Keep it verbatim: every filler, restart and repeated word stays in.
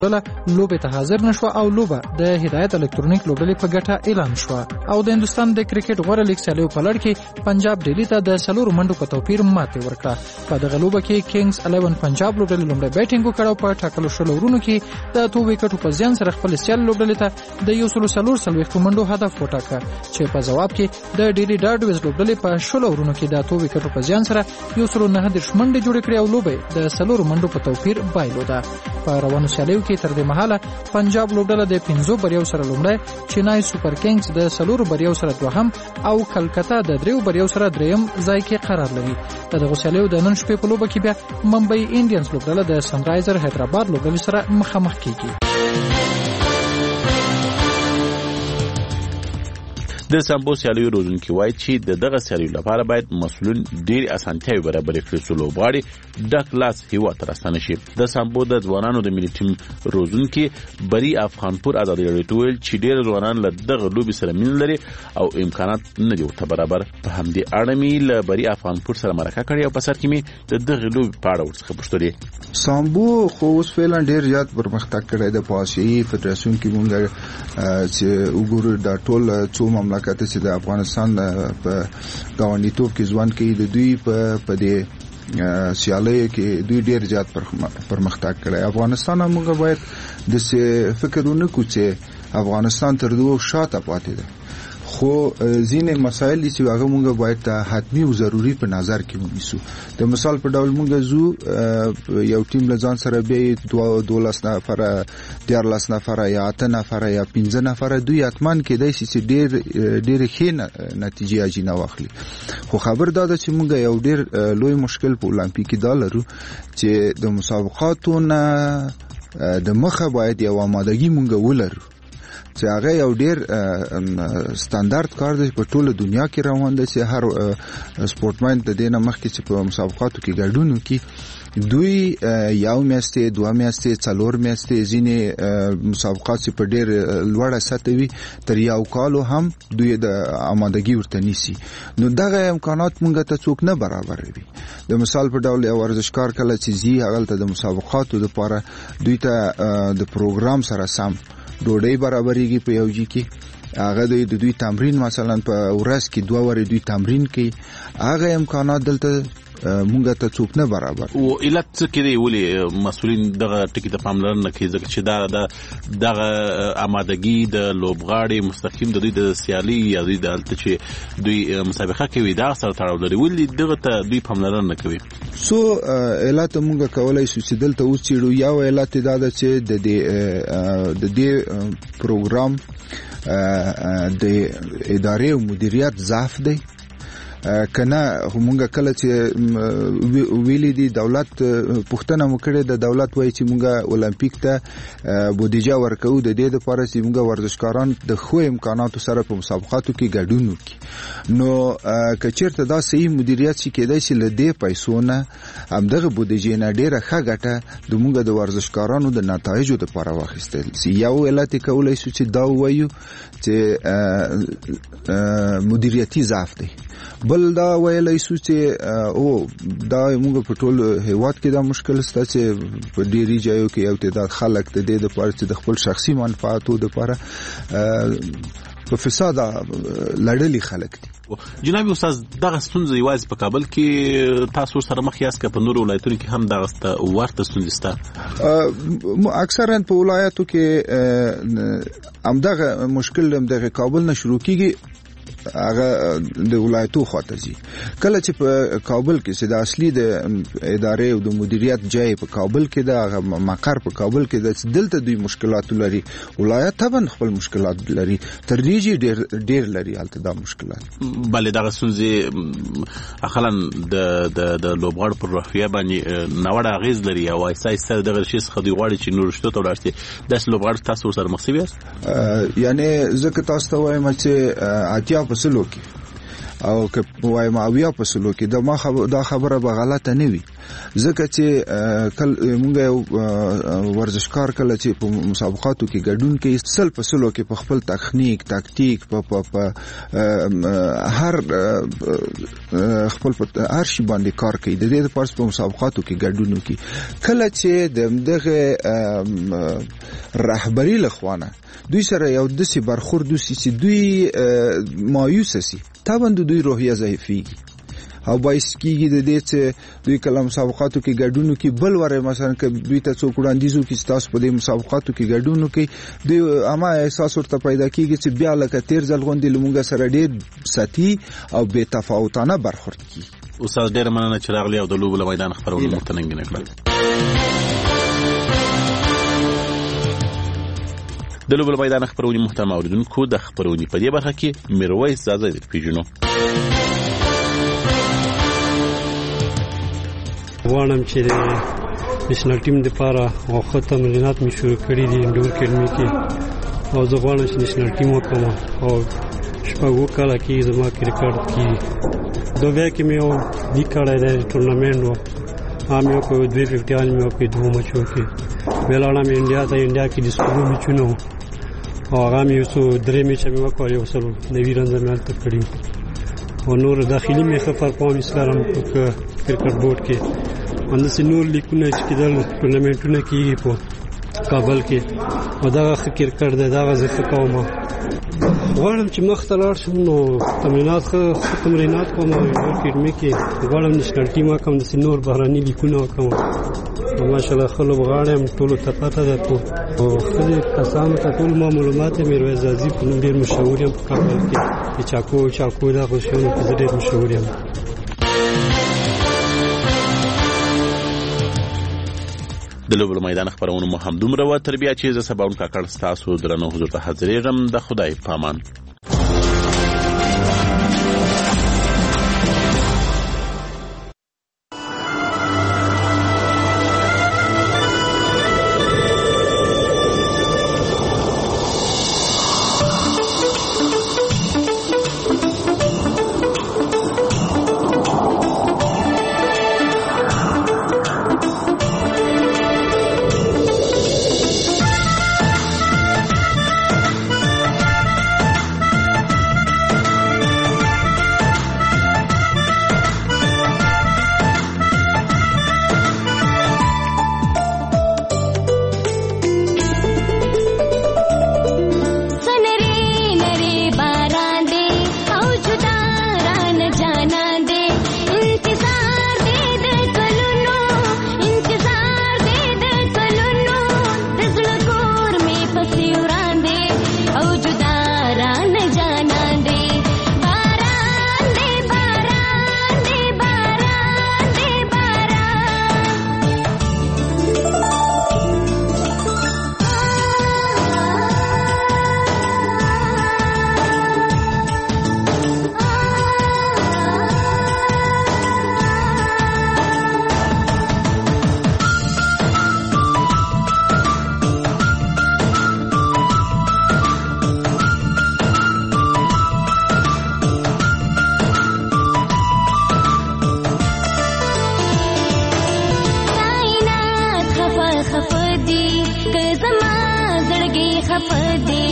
لوبې ته حاضر نشو او لوبه د هدایت الکترونیک لوبډلې په ګټه اعلان شو او د هندستان د کرکټ غوړه لیګ سیالیو په لړ کې پنجاب ډیلی ته د سلور منډو په توپیر ماتې ورکړه. په دغه لوبه کې کینګز الیون پنجاب لوبډلې لومړی بیټینګ وکړ او په ټاکلو شلو ورونو کې د اتو وکټو په زیان سره خپل سیال لوبډلې ته د یو سل څلور څلوېښت منډو هدف وټاکه چې په جواب کې د ډیلی ډارډویز لوبډلې په شلو ورونو کې د اتو وکټو په زیان سره یو سل نهه دېرش منډې جوړې کړې او لوبه د سلور منډو په توپیر بایلوده. په روانو سیالیو کې تر دې مهاله پنجاب لوبډله د پنځو بریاو سره لومړی، چینای سوپر کینګز د سلور بریاو سره دوهم او کلکتا د دریو بریاو سره دریم ځای کې قرار لري. د دغه سیالیو د نن شپې په لوبه کې بیا ممبئی انډینز لوبډله د سنرایزر حیدرآباد لوبډلې سره مخامخ کیږي. د سمبو سیالیو روزونکي وایي چې د دغه سیالیو لپاره باید مسؤلین ډېرې اسانتیاوې برابرې کړي څو لوبغاړي ډک لاس هیواد ته راستانه شي. د سمبو د ځوانانو د ملي ټیم روزونکي بری افغانپور ازادي راډیو ته ویل چې ډېر ځوانان له دغه لوبې سره مینه لري او امکانات نه دي ورته برابر. په همدې اړه مې له بری افغانپور سره مرکه کړې او په سر کې مې د دغه لوبې په اړه ورڅخه پوښتلې. سامبو خو اوس فعلا ډېر زیات پرمختګ کړی د په آسیایي فدراسیون کې مونږ چې وګورو دا ټول څو مملکت چې د افغانستان په ګاونډیتوب کې ځوان کوي د دوی په په دې سیالیو کې دوی ډیر زیات پرمختګ کړی. افغانستان موږ باید د څه فکرونه کوو چې افغانستان تر دوه شاته پاتې ده، خو ځینې مسایل چې هغه موږ باید حتمی او ضروری په نظر کې ونیسو. د مثال په ډول موږ زو یو ټیم له ځان سره به دولس نفر دیارلس نفر یا اته نفر یا پنځه نفر دوی اتمان کېدای شي چې ډیر ډیر ښه نتیجې اجینه واخلي. خو خبر دا ده چې موږ یو ډیر لوی مشکل په اولمپیک کې دا لرو چې د مسابقاتو نه د مخه باید یو آمادګي موږ ولرو چې هغه یو ډیر ستاندارد کار دی په ټوله دنیا کې روان دی چې هر سپورټمن د دې نه مخکې چې په مسابقاتو کې ګډون وکړي دوی یو میاشتې دوه میاشتې څلور میاشتې ځینې مسابقات چې په ډیر لوړه سطح وي تر یو کالو هم دوی د آمادګي ورته نیسي. نو دغه امکانات موږ ته څوک نه برابروي. د مثال په ډول یو ورزشکار کله چې زی هغه د مسابقاتو لپاره دوی ته د پروګرام سره سم ډوډۍ برابرېږي په یو ځای کې، هغه د دوی تمرین مثلا په ورځ کې دوه وارې دوی تمرین کوي، هغه امکانات دلته مونږ ته څوک نه برابر. او علت څه کې دی ولې مسؤلین دغه ټکی ته پاملرنه کوي ځکه چې دا دغه آمادګي د لوبغاړي مستقیم د دوی د سیالي یا دوی د الته چې دوی مسابقه کوي دا سره تړاو لري ولې دغه ته دوی پاملرنه کوي؟ سو علت مونږ کولای شو چې دلته وڅېړو. یو علت دا ده چې د دې د دې پروګرام د ادارې او مدیریت ضعف دی. کنه همغه کله چې ویلي دي دولت پښتنه مکړه د دولت وایي چې مونږه اولمپیک ته بودیجه ورکو د دې لپاره چې مونږه ورزشکاران د خو امکاناتو سره په مسابقاتو کې ګډون وکړي. نو کچیرته دا صحیح مدیریت شي کېدای شي لدې پیسو نه همدغه بودیجه نه ډیره ښه ګټه د مونږه د ورزشکارانو د نتایجو لپاره واخیستل سي. یو علت کولای شو چې دا وایو چې مدیریتي ضعف دی. بل دا ویلای شو چې او دا موږ په ټول هیواد کې دا مشکل ستا چې په ډیری ځایو کې یو تعداد خلک د دې لپاره چې د خپل شخصي منفعتو لپاره په فساد لړلي خلک دي. جناب استاد دغه ستونزه یوازې په کابل کې تاسو سره مخ یاست که په نورو ولایتونو کې هم دغه ورته ستونزې شته؟ اکثرا په ولایتو کې همدغه مشکل همدغه کابل نه شروع کیږي، هغه د ولایتو خواته ځي. کله چې په کابل کې چې د اصلي د ادارې او د مدیریت ځای په کابل کې د هغه مقر په کابل کې د دلته دوی مشکلات لري، ولایت طبعا خپل مشکلات لري، تر دې ډېر ډېر لري هلته دا مشکلات. بلې دغه ستونزې اخلاً د د د لوبغاړو پر روحیه باندې ناوړه اغېز لري او آهسته آهسته دغه شی څخه دوی غواړي چې نور شتو ته ولاړ شي. داسې لوبغاړي تاسو سره مخ شوي یاست؟ یعنې ځکه تاسو ته وایم چې اتیا په سلو کې او که وایم اویا په سلو کې د ما خبر دا خبره به غلطه نه وي ځکه چې کل موږ ورزشکار کله چې په مسابقاتو کې ګډون کوي سل په سلو کې په خپل تخنیک تاکتیک په هر خپل هر شي باندې کار کوي د دې لپاره په مسابقاتو کې ګډون کوي کله چې دغه رهبری لخوانه دوی سره یو دسي برخورد چې دوی مایوس سي تابند دوی روحیه ضعیفيږي او باعث کیږي د دې چې دوی کلام مسابقاتو کې ګډون کوي بل وره مثلا ک دوی ته څوک وړاندیزو کې تاسو په دې مسابقاتو کې ګډون کوي دوی اما احساس ورته پیدا کیږي چې بیا لکه تیر ځل غونډې لمونګه سره ډېر ساتي او بے تفاوتانه برخورد کوي. استاد ډېر مننه چې راغلی او د لوبو میدان خبرونه متنګ کړل. د لوبو میدان خبرونه محترم اوریدونکو د خبرونه په دې برخه کې میرویس زاده پیژنو. غواړم چې د نېشنل ټیم لپاره او خو تمرینات می شروع کړي دي انډور اکیډمي کې او زه غواړم چې نېشنل ټیم وکړم او شپږ کاله کې زما کرکټ کې دوه کې مې یو دی کړی دی ټورنمنټ و هم یو کو دوه پنځه مې یو کې دوه مچو کې ولاړم انډیا ته انډیا کې د سکولو میچونو او هغه مې یو درې میچ مې وکړ یو سل نوي رنز مې الته کړی او نور داخلي مې خبر پام اسلام په کرکټ بورډ کې ان سينور لیکونه چې کېدل ټورنمنټونه کېږي په کابل کې او دا کرکټ د دا غزه کوم غواړم چې مخ ته لاړ شم نو تمرینات خو تمرینات کوم او اکیډمي کې غواړم نېشنل ټیم کوم د سينور بهراني لیکونه کوم ماشاءالله خلک غواړم ټول ته پته ده او خلک کسان ته ټول معلومات مې روي زازي په نوم ډېر مشهور یم په کابل کې چاکو چاکو دا خو شنو په ډېر مشهور یم. د لوبو میدان خبرونه مو هم دومره و تربیه چې ز سباون کاکړ تاسو درنو حضور ته حاضرېږم د خدای پامان. خفدي